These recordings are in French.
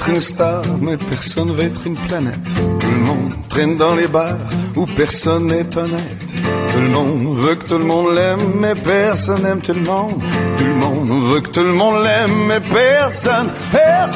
être une star, mais personne veut être une planète. Tout le monde traîne dans les bars où personne n'est honnête. Tout le monde veut que tout le monde l'aime, mais personne n'aime tout le monde. Tout le monde veut que tout le monde l'aime, mais personne n'aime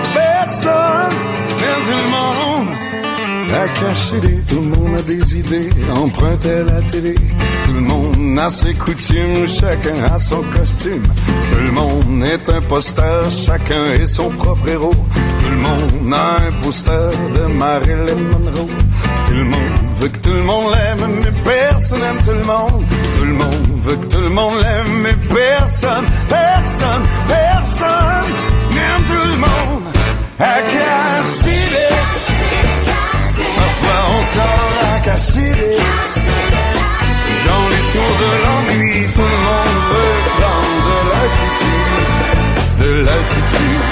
tout le monde. À cacher tout le monde a des idées, emprunte à la télé. Tout le monde a ses coutumes, chacun a son costume. Tout le monde est imposteur, chacun est son propre héros. Tout le monde a un poster de Marilyn Monroe. Tout le monde veut que tout le monde l'aime, mais personne n'aime tout le monde. Tout le monde veut que tout le monde l'aime, mais personne n'aime tout le monde. À cacher parfois on sort à Cassidy. Dans les tours de l'ennui, tout le monde veut prendre de l'altitude.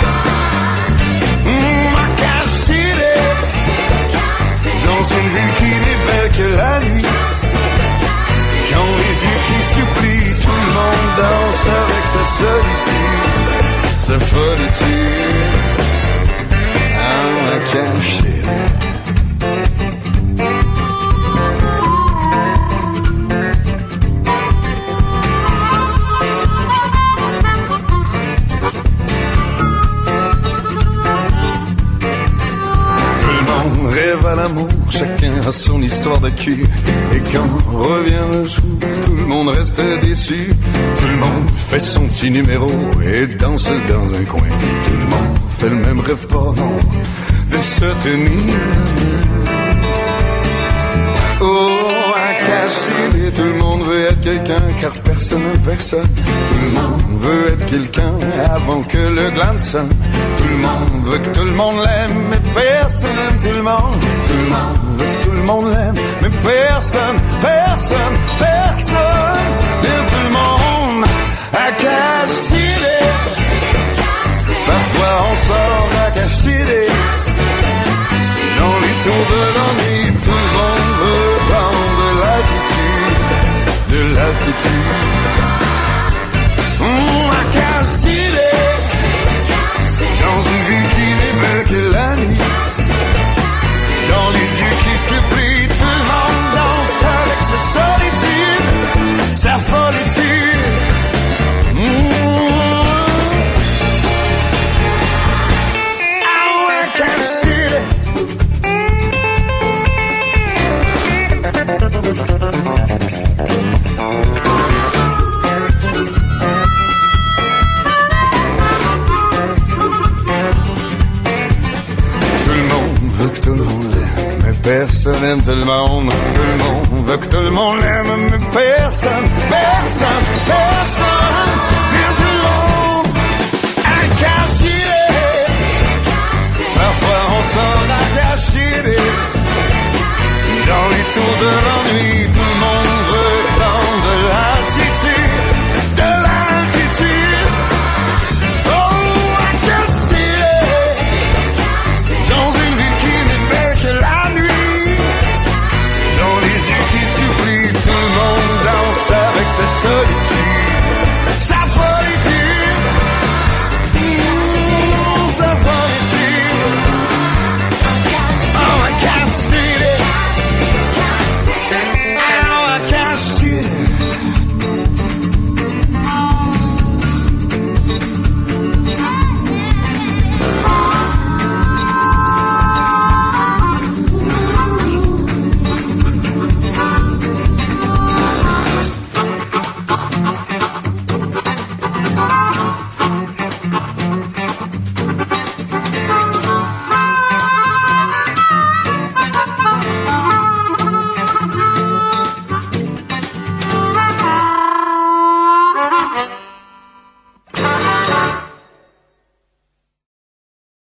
À Cassidy, dans une ville qui n'est belle que la nuit. Quand les yeux qui supplient, tout le monde danse avec sa solitude, sa folitude. À Cassidy. Rêve à l'amour, chacun a son histoire de cul. Et quand revient le jour, tout le monde reste déçu. Tout le monde fait son petit numéro et danse dans un coin. Tout le monde fait le même rêve pas non de se tenir. Oh, à Cassidy, tout le monde veut être quelqu'un car personne n'aime personne. Tout le monde veut être quelqu'un avant que le gland sonne. Tout le monde veut que tout le monde l'aime, mais personne n'aime tout le monde. Tout le monde veut que tout le monde l'aime, mais personne n'aime tout le monde. À Cassidy, parfois on sort à Cassidy. Dans les tours de l'ennui, tout le monde veut prendre de l'altitude. À Cassidy, dans une ville qui n'est belle que la nuit. Dans les yeux qui se plient, tout le monde danse avec sa solitude, sa folitude. À Cassidy. Tout le monde l'aime, mais personne n'aime tout le monde. Tout le monde veut que tout le monde l'aime, mais personne